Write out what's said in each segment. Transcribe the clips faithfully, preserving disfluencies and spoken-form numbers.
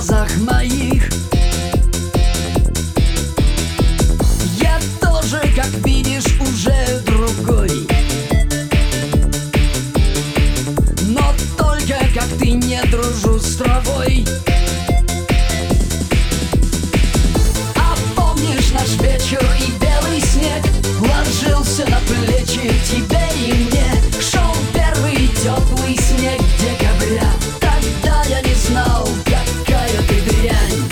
глазах моих. Я тоже, как видишь, уже другой, но только как ты не дружу с травой. А помнишь наш вечер и белый снег ложился на плечи тебе и мне? Шел первый теплый снег декабря. Тогда я не знал, какая ты дрянь.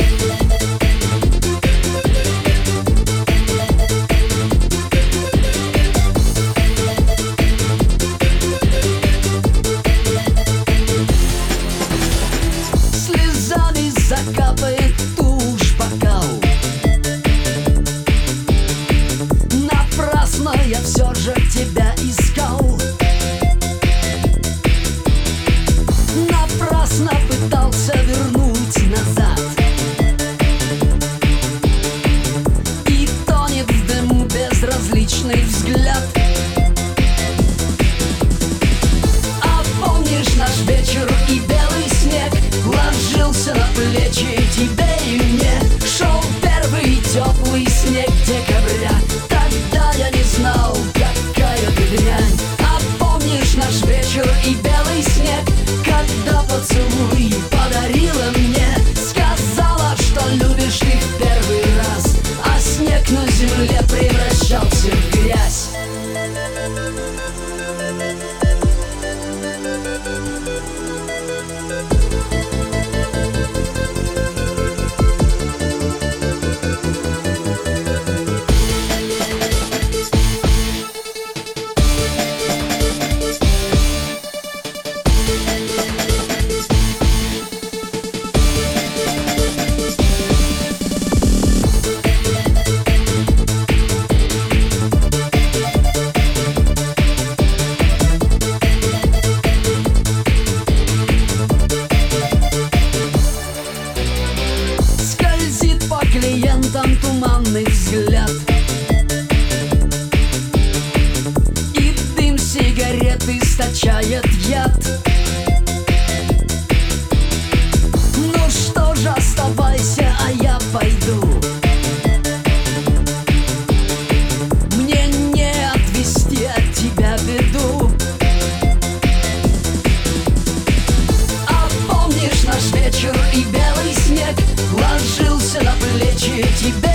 Слезами закапает тушь бокал. Напрасно я все же тебя искал. Напрасно пытался вернуть назад. И тонет в дыму безразличный взгляд. А помнишь наш вечер и белый снег ложился на плечи тебе и мне? Шел первый теплый снег декабря. Тогда я не знал, какая ты дрянь. А помнишь наш вечер и белый снег, когда поцелуй подарила мне? Сказала, что любишь ты в первый раз, а снег на земле превращался в грязь. Клиентам туманный взгляд, и дым сигареты источает яд. Ну что ж, оставайся, а я пойду. Мне не отвести от тебя беду. А помнишь наш вечер и белый снег ложился на плечи тебе